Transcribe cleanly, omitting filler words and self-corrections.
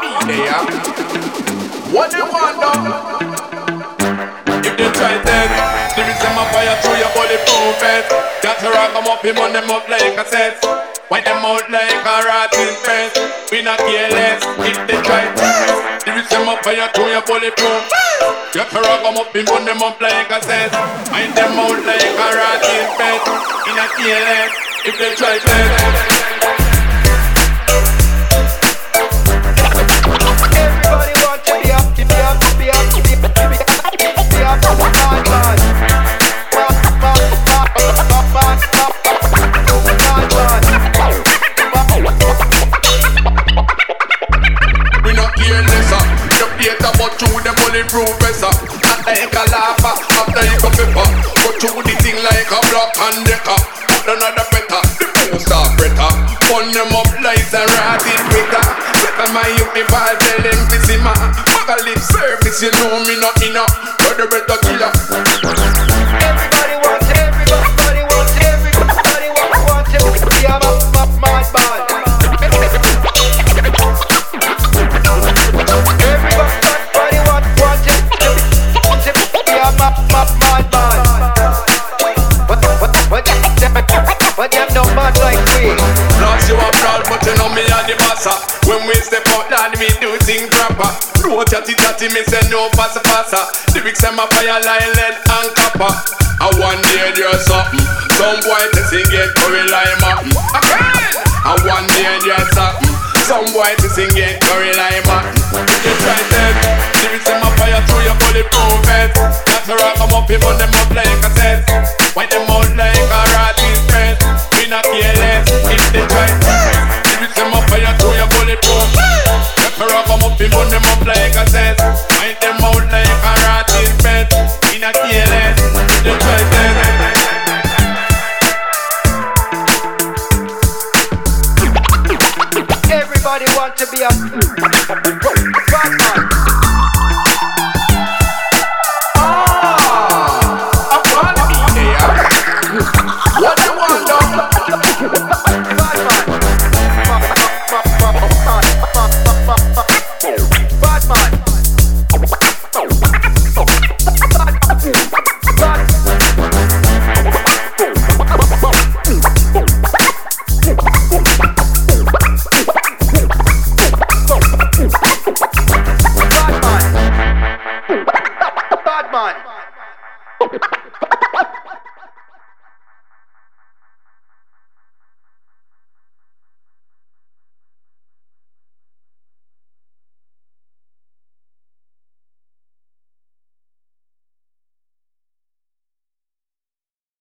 be there. What they want now? If they try then, there is them a fire through your bulletproof vest. Got to rock them up, him on them up like a set. Wipe them out like a rotten fence. We not careless if they try test. There is them a fire through your bulletproof. Got to rock them up, him on them up like a set. Wipe them out like a rotten fence. We not careless if they try test. Everybody want to be up, be up, be up, be up, be up, we not careless, you Peter, but through the bulletproof vest. Not like a laugher, after you go pepper. Go through the thing like a block and decker. Put another better, the most are better. Burn them up like a rotted quicker. Second my youth, me ball, tell them to see ma. Fuck a lip service, you know me not enough. Brother better killer. everybody wants, everybody wants, everybody wants to be a mad man. Everybody wants to be a mad man. What them no bad like we? Lost you a proud, but you know me are the bossa. When we step out, and we do things proper. No chatty, me say no passa. Lyrics them a fire like lead and copper. I one day there's something. Some boy to sing it curry like mutton. Again! I one day there's something. Some boy to sing it curry like mutton. If you try them, lyrics them a fire through your bulletproof vest. Got to rock them up, even them up like a set. Wipe them out like a rotten fence. We not careless if they try. Lyrics them a fire through your bulletproof. Got to rock them up, even them up like a set. Wipe them out like a rotten fence. We not careless if they try. Everybody want to be a bad man. I wanna be there. What you want now? Bad man. Bad man.